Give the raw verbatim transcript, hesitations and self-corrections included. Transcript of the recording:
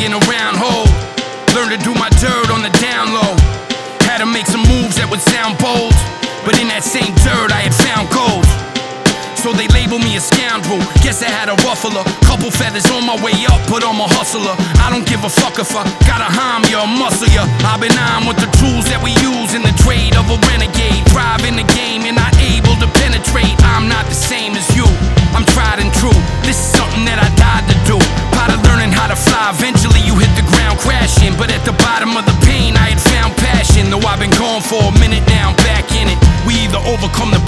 in a round hole. Learned to do my dirt on the down low. Had to make some moves that would sound bold, but in that same dirt I had found gold. So they label me a scoundrel. Guess I had a ruffler. Couple feathers on my way up, but I'm a hustler. I don't give a fuck if I gotta harm you or muscle ya. I've been armed with the tools that we use in the trade of a renegade. Thrive in the game and not able to penetrate. I'm not the same as you, I'm tried and true. This is something that I died to do. Part of learning how to fly, eventually you hit the ground crashing. But at the bottom of the pain I had found passion. Though I've been gone for a minute now, I'm back in it. We either overcome the